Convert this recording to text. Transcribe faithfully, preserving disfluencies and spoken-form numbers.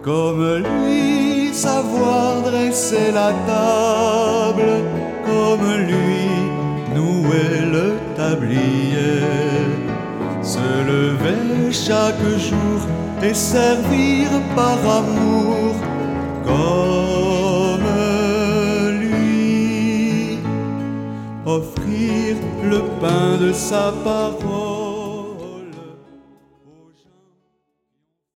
Comme lui, savoir dresser la table, comme lui, nouer le tablier, se lever chaque jour et servir par amour, comme lui, offrir le pain de sa parole.